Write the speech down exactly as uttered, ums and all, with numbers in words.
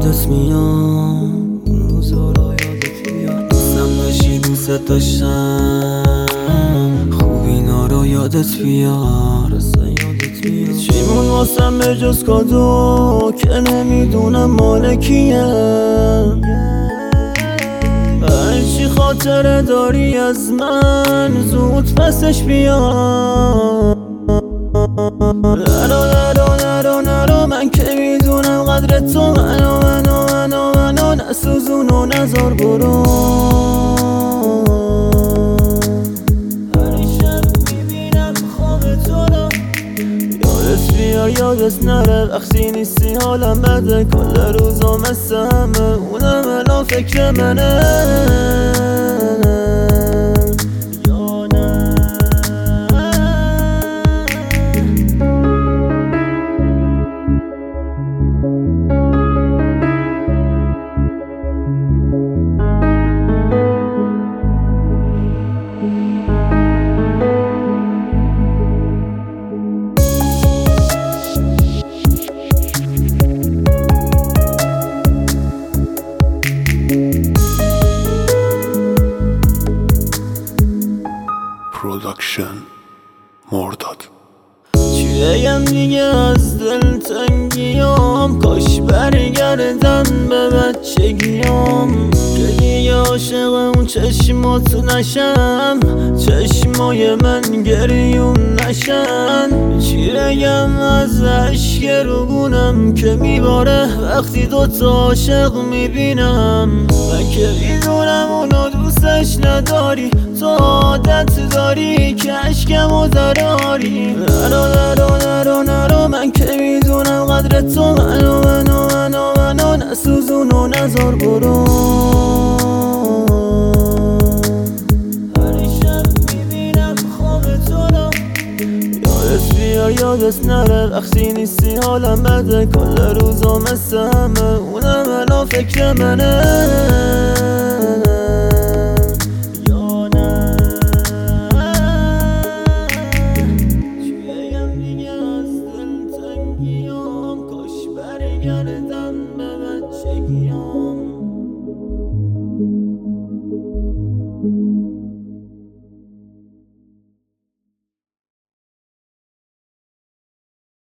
یادت میاد، اون روزا رو یادت میاد. دوستم داشتی دوست داشتم، خوب اینا رو یادت بیار، اصلا یادت بیاد. چیمون واسم به جز کادو که نمیدونم مال کیه. هرچی خاطره داری از من زود پسش بیار. نرو نرو نرو نرو من که میدونم قدر تو، منو منو منو منو نسوزون و نزار برو. هر شب میبینم خواب تو رو، یادت بیار یادت نره. وقتی نیستی حالم بده، کل روزا مثل همه اونم الان فکر منه. پروداکشن مرداد. چی بگم دیگه از دلتنگیام، کاش برگردم به بچگیام. که دیگه عاشق اون چشمات نشم، چشمای من گریون نشن. چی بگم از عشق روبونم که میباره وقتی دوتا عاشق میبینم. من که میدونم اونو دوستش نداری، تو عادت داری که عشقمو دراری. نرو نرو نرو نرو من که میدونم قدر تو، منو منو منو منو نسوزون و نزار برو. هر شب میبینم خواب تو رو، یادت بیار یادت نره. وقتی نیستی حالم بده، کل روزا مثل همه اونم الان فکر منه.